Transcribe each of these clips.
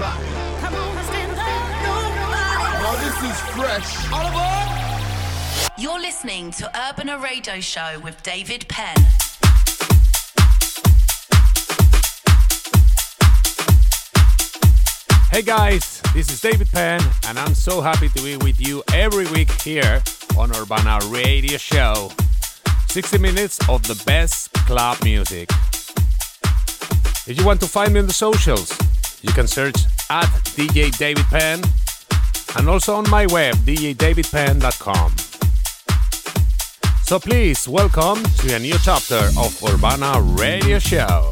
Fresh. All aboard! You're listening to Urbana Radio Show with David Penn. Hey guys, this is David Penn, and I'm so happy to be with you every week here on Urbana Radio Show. 60 minutes of the best club music. If you want to find me on the socials, you can search at DJ David Penn, and also on my web, djdavidpenn.com. So please, welcome to a new chapter of Urbana Radio Show.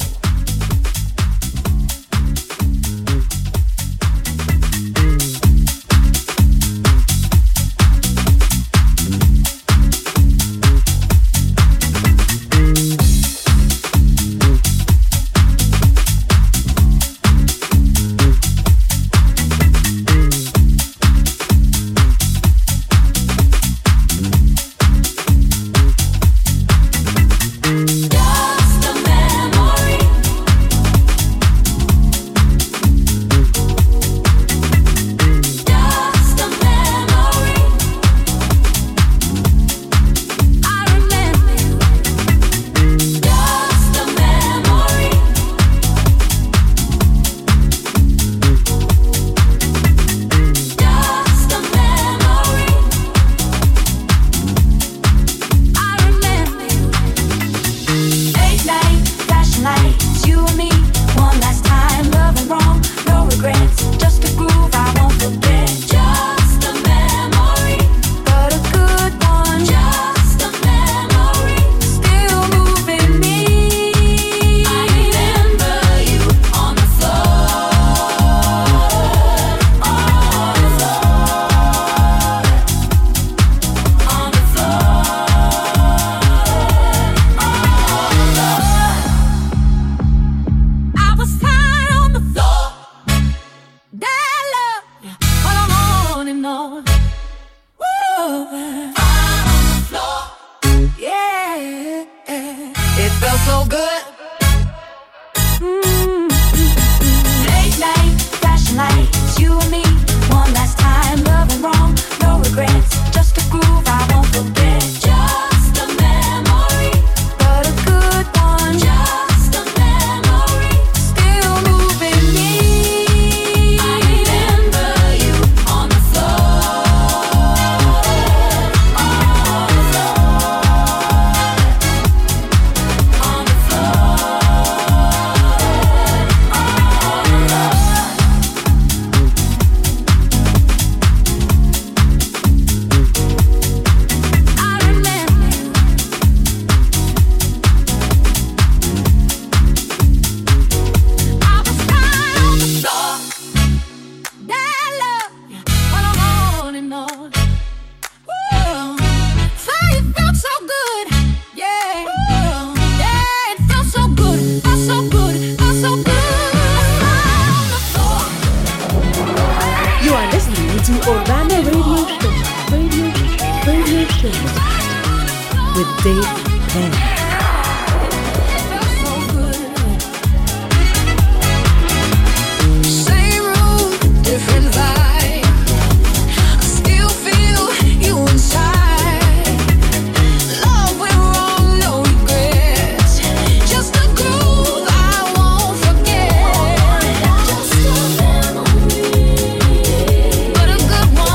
with Dave Penn.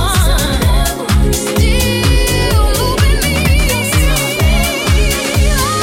Still moving me.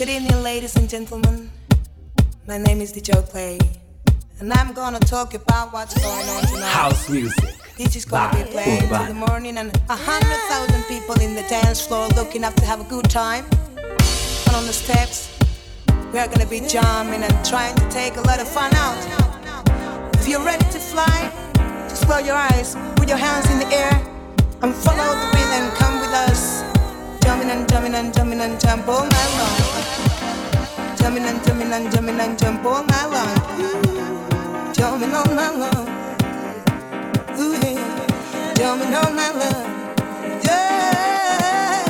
Good evening, ladies and gentlemen. My name is DJ Play, and I'm gonna talk about what's going on tonight. House music. This is gonna be playing till the morning, and 100,000 people in the dance floor looking up to have a good time. And on the steps, we are gonna be jamming and trying to take a lot of fun out. If you're ready to fly, just close your eyes, put your hands in the air, and follow the rhythm. Come with us, jumping and jumping and jumping and jump all night long. Jumping and jumping and jumping and jump all night long. Jumping all night long. Ooh, yeah. Jumping all night long. Yeah.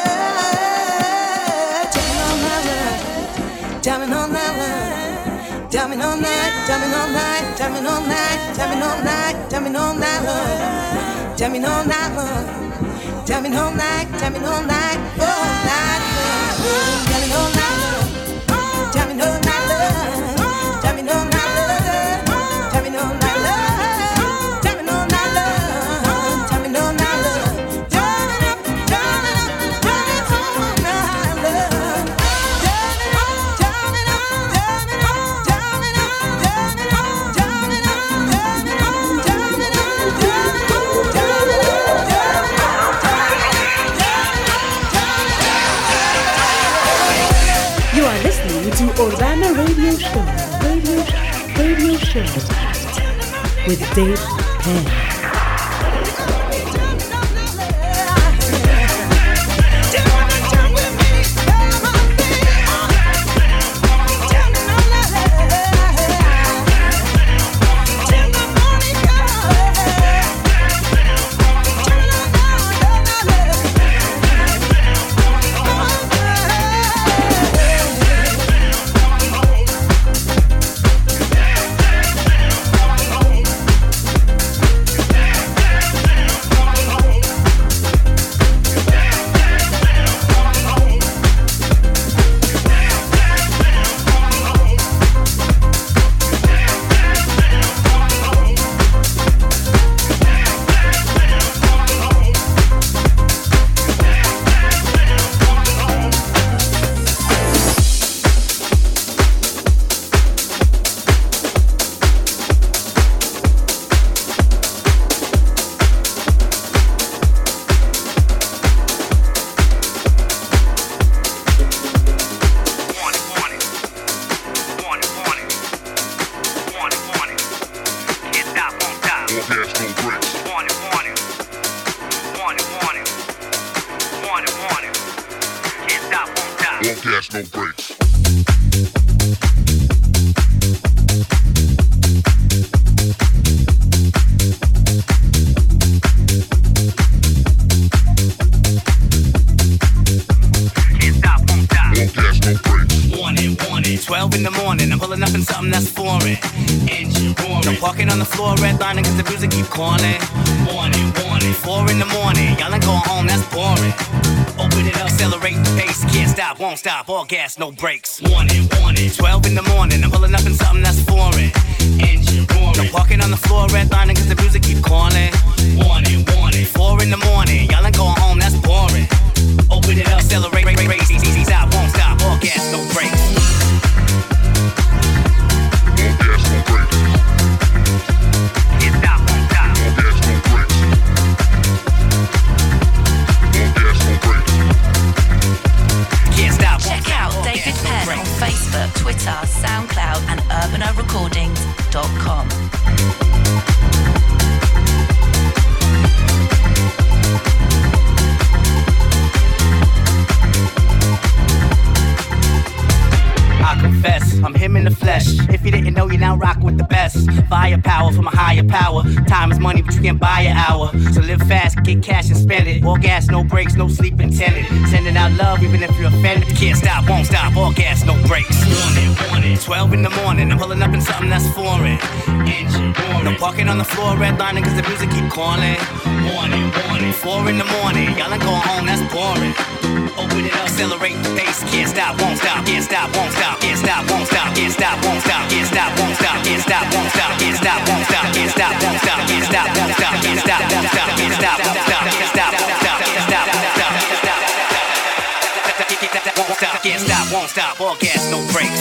Jumping all night long. Jumping all night long. Jumping all night. Jumping all night. Jumping all night. Jumping all night. Jumping all night long. Jumping all night long. Jumping all night. Jumping all night. All night long. Jumping all night long. Jamming all night long, jamming all night long, jamming all night long, jamming all night long, jamming all night long, jamming up, jamming up, jamming all night long, jamming up, jamming up, jamming up, jamming up, jamming up, jamming up, jamming up, jamming up, You are listening to Urbana Radio Show, Radio Show with Dave Penn. Stop, all gas, no brakes. Warning, 12 in the morning, I'm pulling up in something that's foreign. Engine roaring. I'm walking on the floor, redlining cause the music keep calling. Warning, 4 in the morning, y'all ain't going home, that's boring. Open it up, accelerate, race, easy, stop, won't stop, all gas, no brakes. All gas, no brakes. Can't stop, won't stop. All gas, no brakes. All gas, no brakes. Check out David Penn on Facebook, Twitter, SoundCloud and urbanorecordings.com. I confess, I'm him in the flesh. If you didn't know, you're now rocking with the best. Firepower from a higher power. Time is money, but you can't buy an hour. So live fast, get cash and spend it. All gas, no brakes, no sleep intended. Sending out love even if you're offended. Can't stop, won't stop, all gas, no brakes. Warning, 12 in the morning, I'm pulling up in something that's foreign. Engine roaring. I'm parking on the floor, redlining cause the music keep calling. Warning, 4 in the morning, y'all ain't going home, that's boring. Open it up, accelerate the pace. Can't stop, won't stop, can't stop, won't stop. Can't stop, won't stop, can't stop, won't stop. Can't stop, won't stop, can't stop, won't stop. Can't stop, won't stop, can't stop, won't stop. Can't stop, won't stop, can't stop, won't stop. Can't stop, won't stop, can't stop, won't stop. Can't stop, won't stop, can't stop, won't stop. Can't stop, won't stop, all gas, no brakes.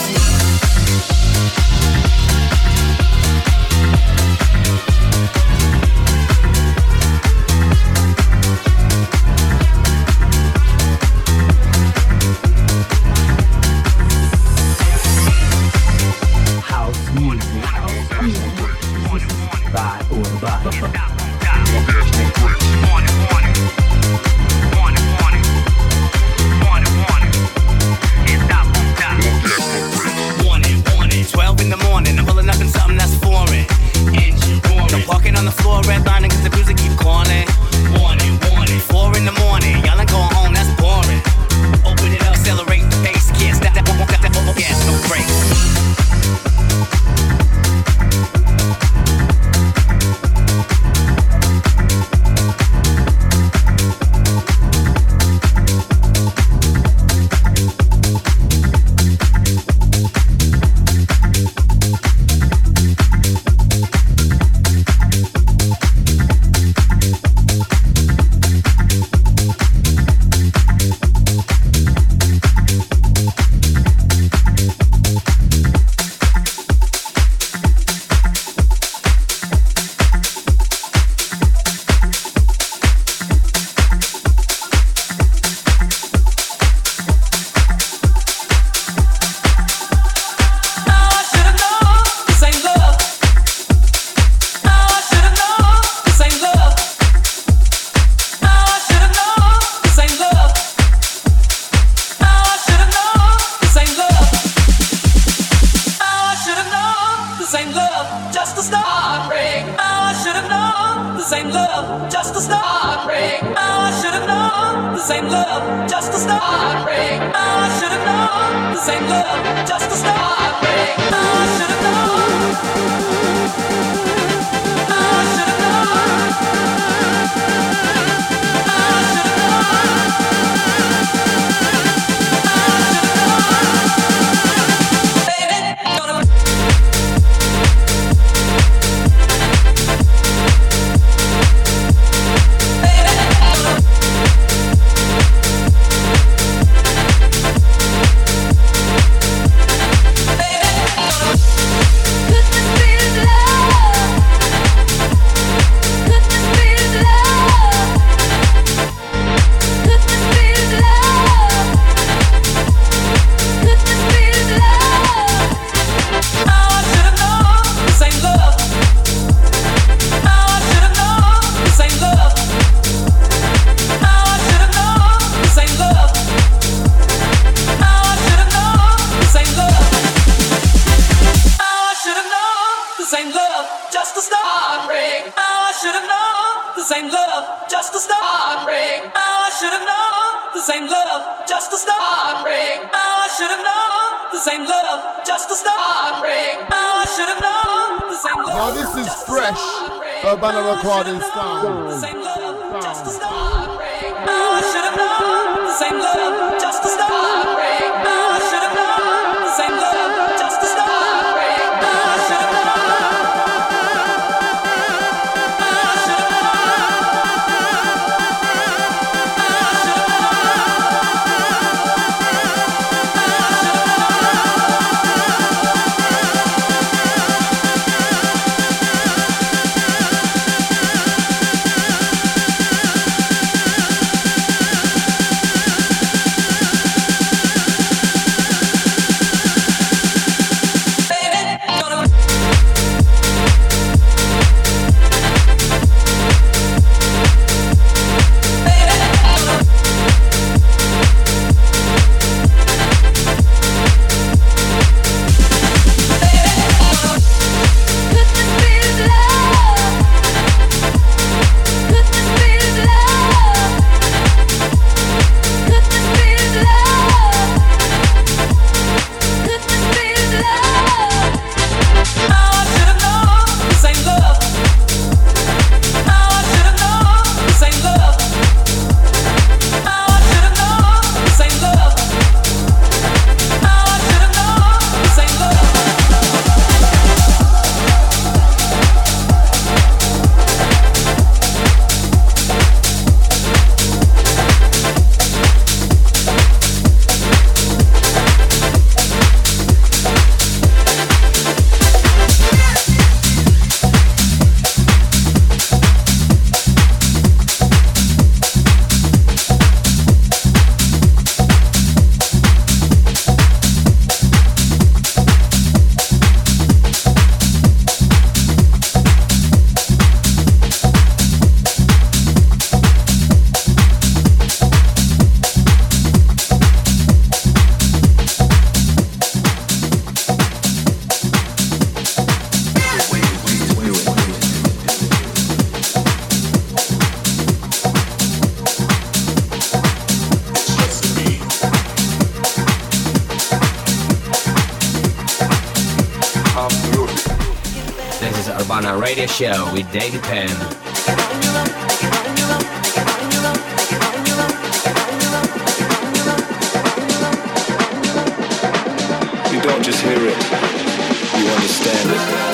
Urbana Radio Show with David Penn. You don't just hear it, you understand it.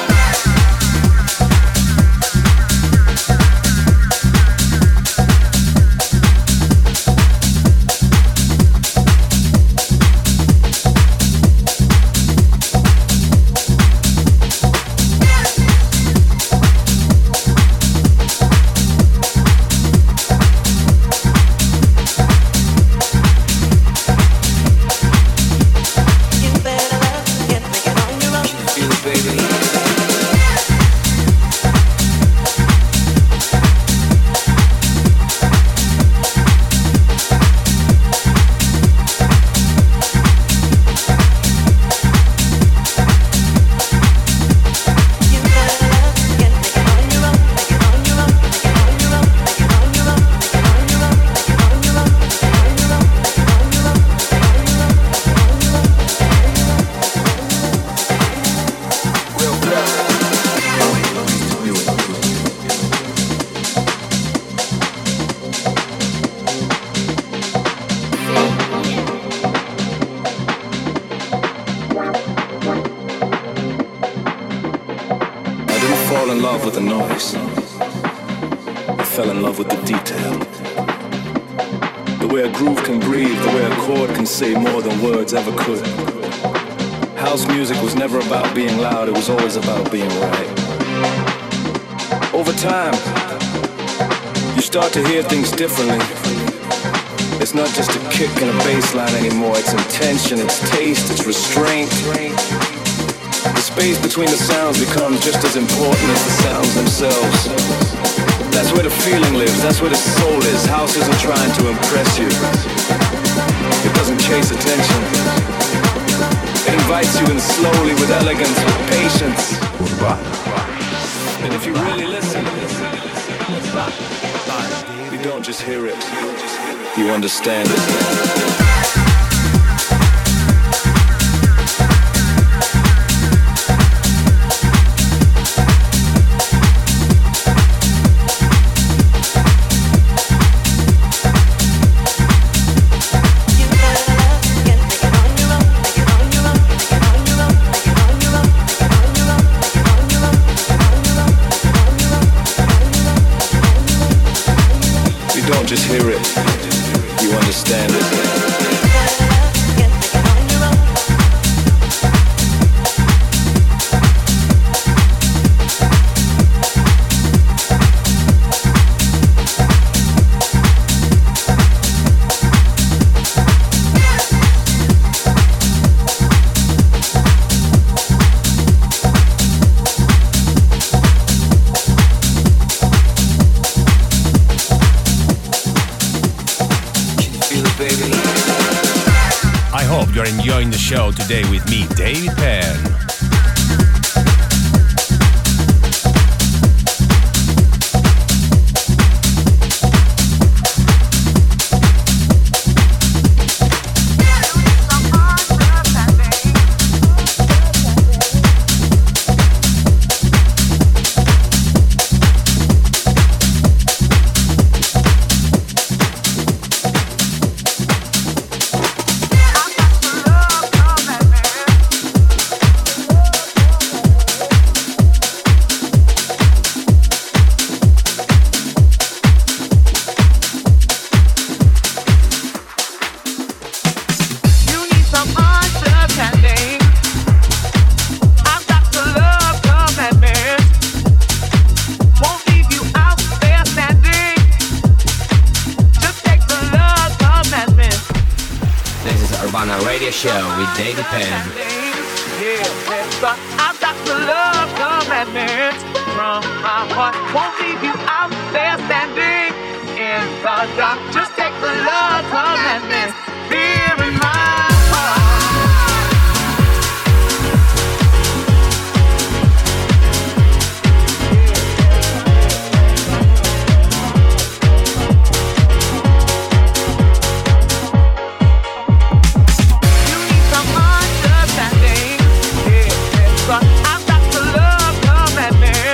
Say more than words ever could. House music was never about being loud, it was always about being right. Over time, you start to hear things differently. It's not just a kick and a bass line anymore, it's intention, it's taste, it's restraint. The space between the sounds becomes just as important as the sounds themselves. That's where the feeling lives, that's where the soul is. House isn't trying to impress you. It doesn't chase attention. It invites you in slowly with elegance, with patience. And if you really listen, you don't just hear it, you understand it. Just hear it, you understand it. You're enjoying the show today with me, David Penn. Show with David Penn. I've got the love commandments from my heart. Won't leave you out there standing in the dark. Just take the love commandments here in my heart. I've got the love commandment.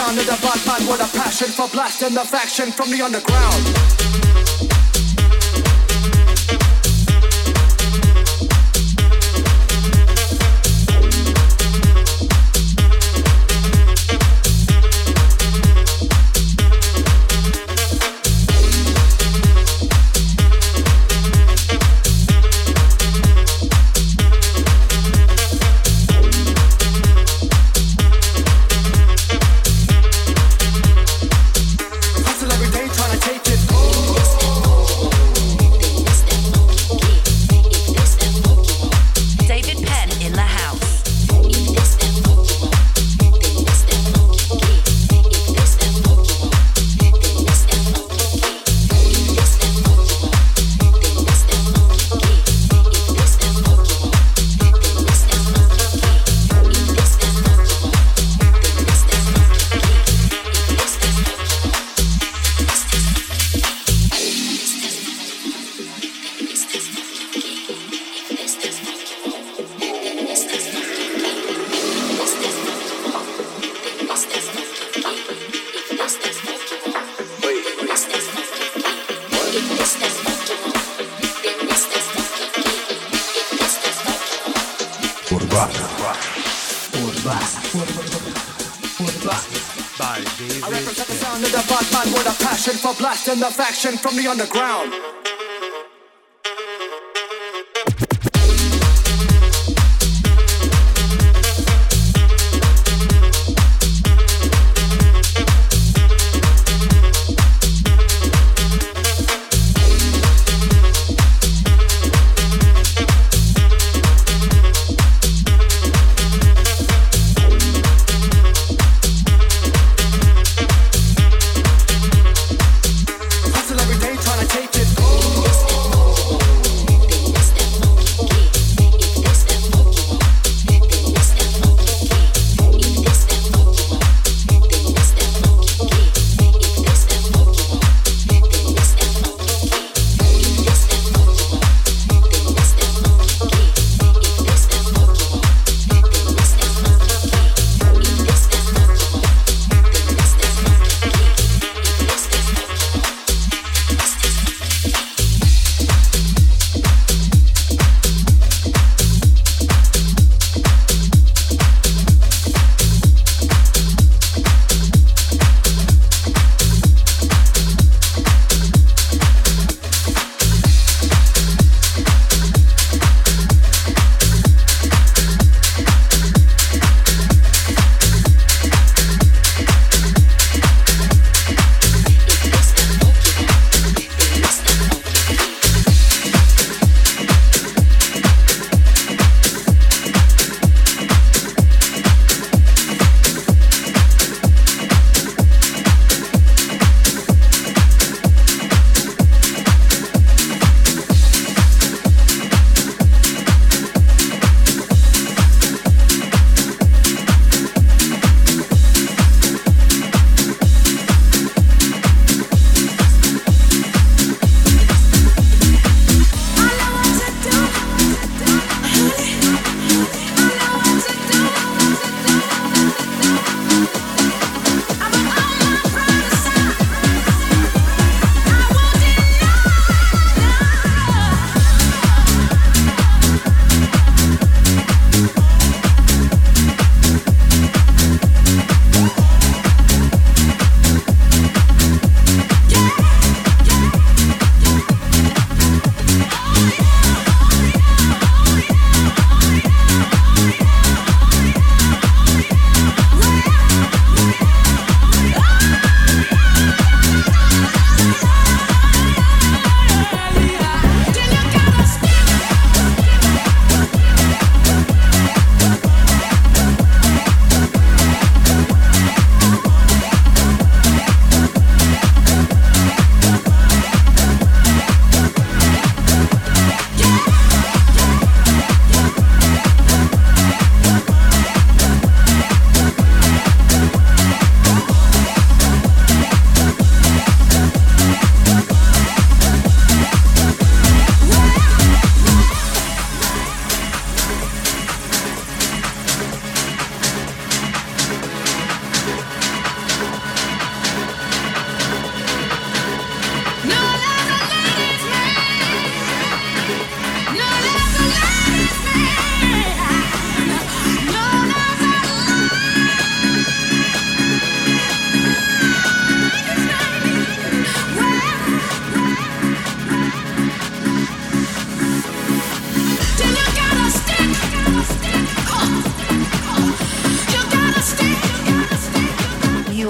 sound of the bad man with a passion for blasting the faction from the underground. I represent the sound of the bad man with a passion for blasting the faction from the underground. Hustle every day trying to take it.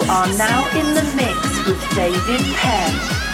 are now in the mix with David Penn.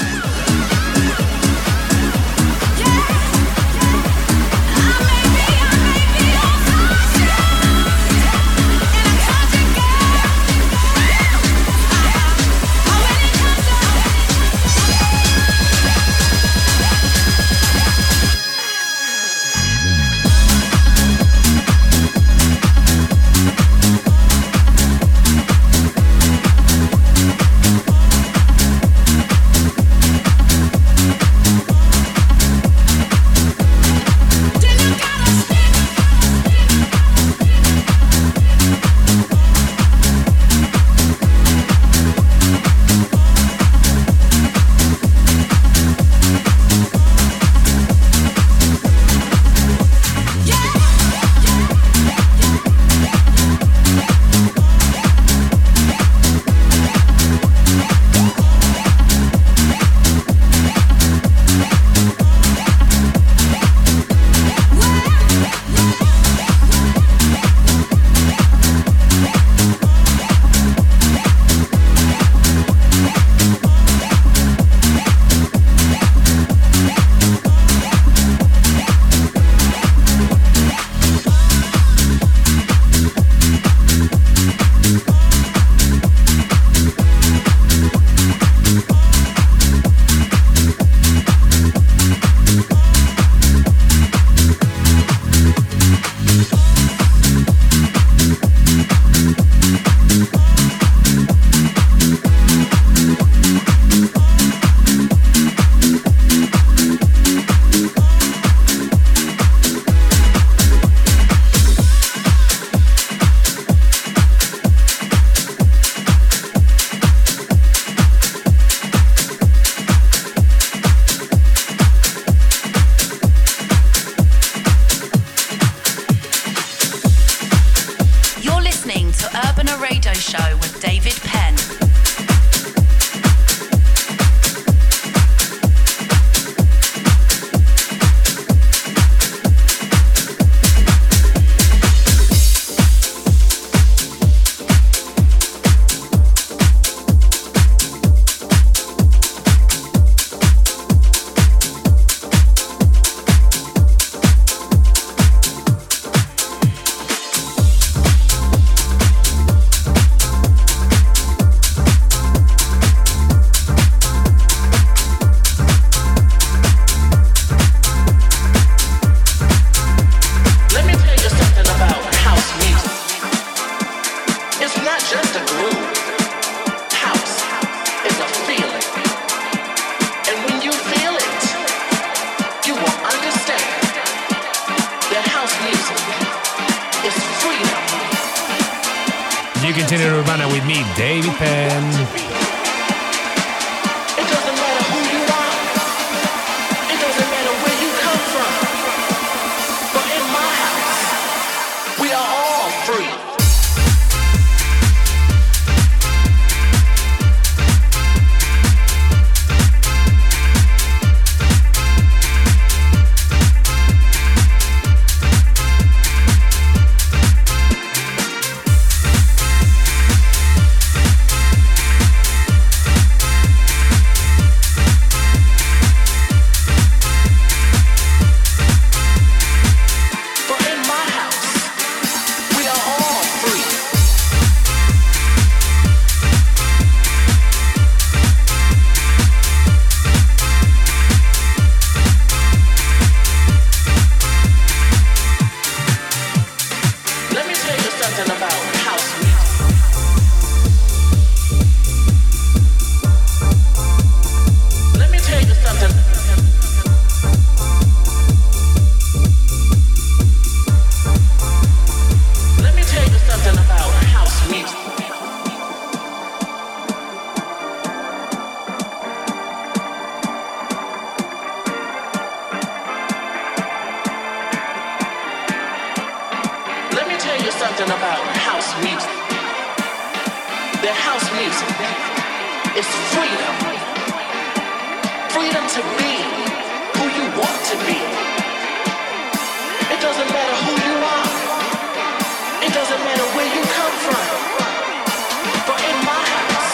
You continue Urbana with me, David Penn. It doesn't matter who you are. It doesn't matter where you come from. But in my house, we are all free. It doesn't matter where you come from. But in my house,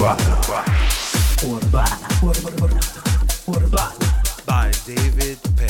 By David Penn.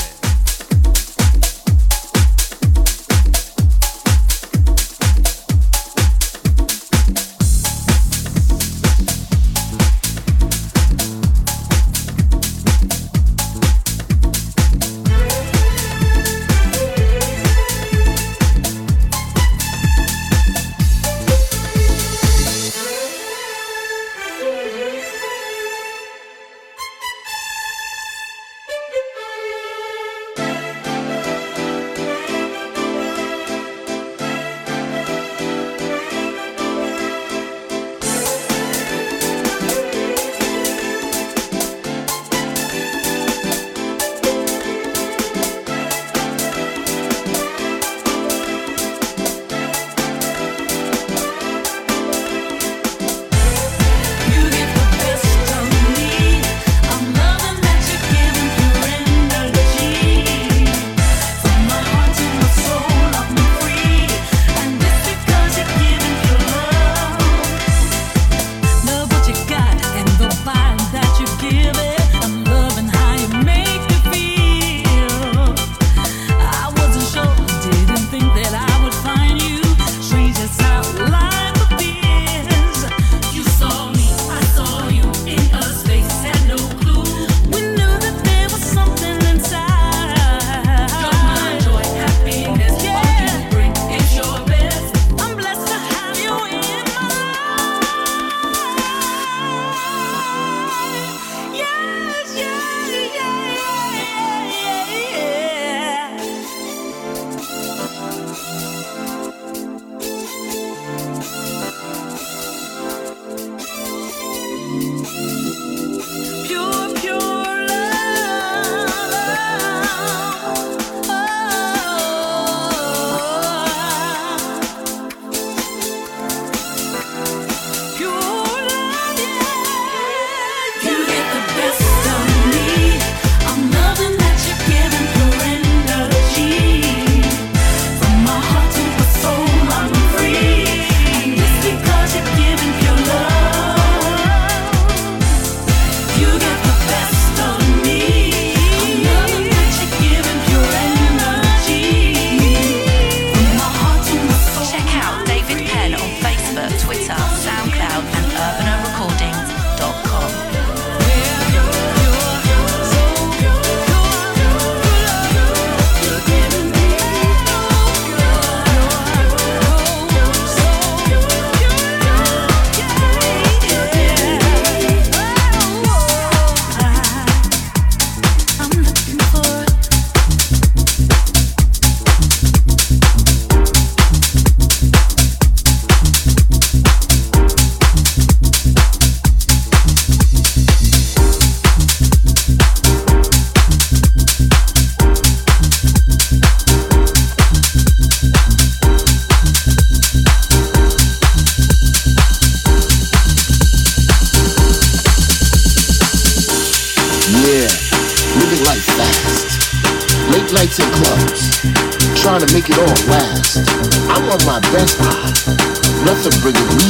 nights in clubs, trying to make it all last. I'm on my best high, nothing bringing me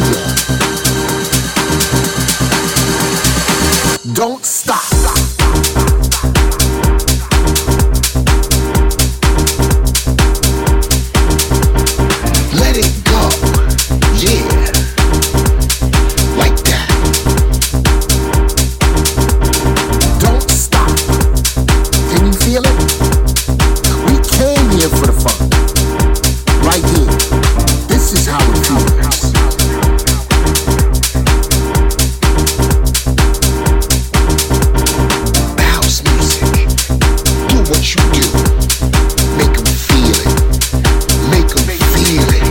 down. Don't stop. Let it go, yeah, like that. Don't stop. Can you feel it? We came here for the fun. Right here. This is how it feels. House music. Do what you do. Make them feel it. Make them feel it.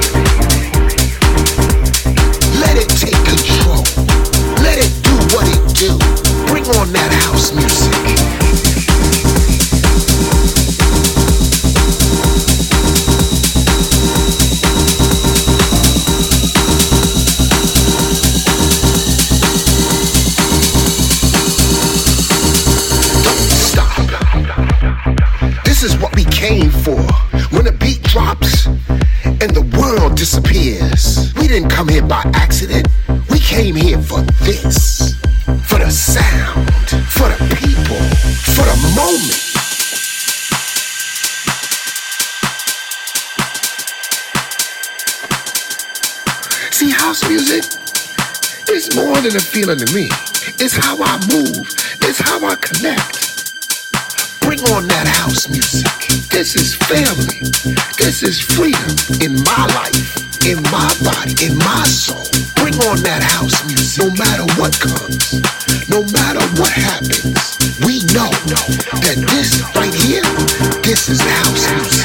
Let it take control. Let it do what it do. Bring on that house music. This is what we came for. When the beat drops and the world disappears, we didn't come here by accident. We came came here for this, for the sound, for the people, for the moment. See, house music is more than a feeling to me. It's how I move. It's how I connect. Bring on that house music. This is family. This is freedom in my life, in my body, in my soul. Bring on that house music. No matter what comes, no matter what happens, we know that this right here, this is house music.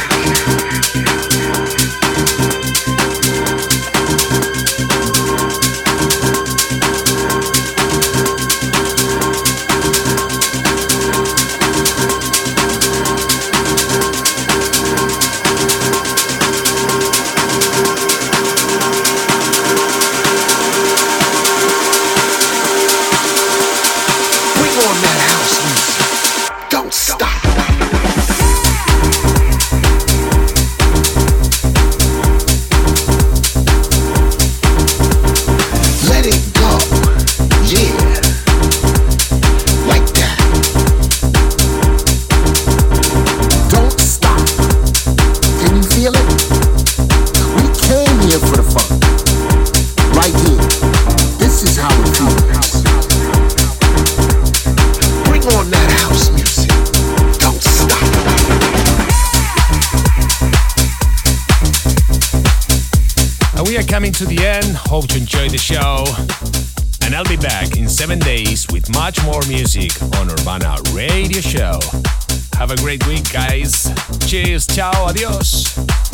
Coming to the end, hope you enjoyed the show, and I'll be back in 7 days with much more music on Urbana Radio Show. Have a great week, guys. Cheers, ciao, adios.